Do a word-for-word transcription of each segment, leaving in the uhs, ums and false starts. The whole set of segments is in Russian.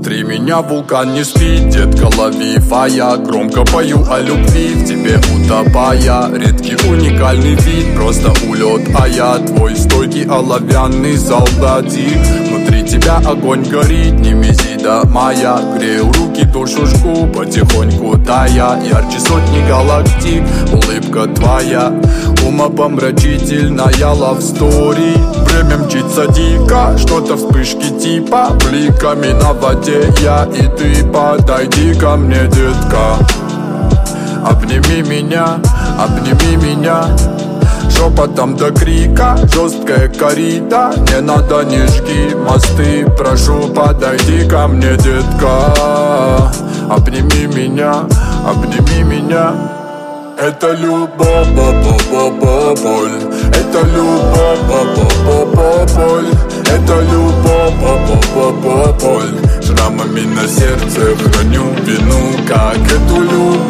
Внутри меня вулкан не спит, детка, лови фая. Громко пою о любви, в тебе утопая. Редкий уникальный вид, просто улет, а я твой стойкий оловянный солдатик. Внутри тебя огонь горит, немезида моя. Грею руки, душу жгу, потихоньку тая. Ярче сотни галактик, улыбка твоя. Умопомрачительная love story. Время мчится дико, что-то вспышки типа бликами на воде я и ты. Подойди ко мне, детка, обними меня, обними меня. Шепотом до крика, жесткая коррида. Не надо, не жги мосты, прошу, подойди ко мне, детка. Обними меня, обними меня. Это любовь, боль. Это любовь, боль. Это любовь, боль. Шрамами на сердце храню вину, как эту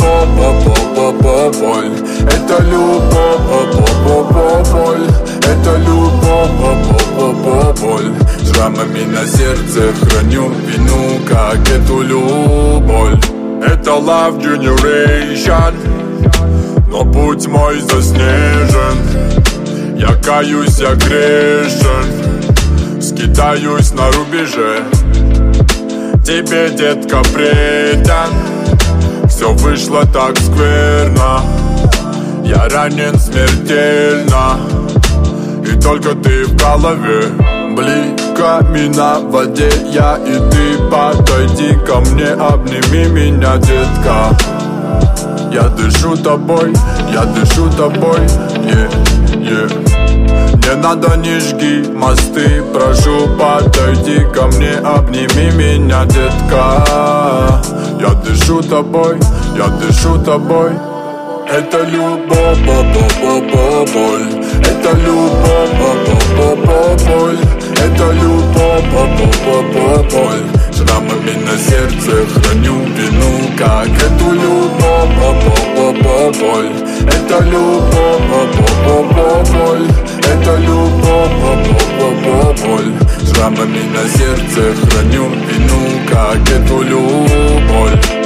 любовь, боль. Это любовь, боль. Это любовь, боль. Шрамами на сердце храню вину, как эту любовь. Это Love Generation, но путь мой заснежен. Я каюсь, я грешен, скитаюсь на рубеже. Тебе, детка, предан, все вышло так скверно. Я ранен смертельно, и только ты в голове. Бликами на воде я и ты. Подойди ко мне, обними меня, детка. Я дышу тобой, я дышу тобой, yeah, yeah. Не надо, не жги мосты, прошу, подойди ко мне, обними меня, детка. Я дышу тобой, я дышу тобой. Это любовь, боль. Это любовь, боль. Это любовь, боль. Шрамами на сердце храню вину, как эту любовь, боль. Это любовь, боль. Это любовь, боль. Шрамами на сердце храню вину, как эту любовь.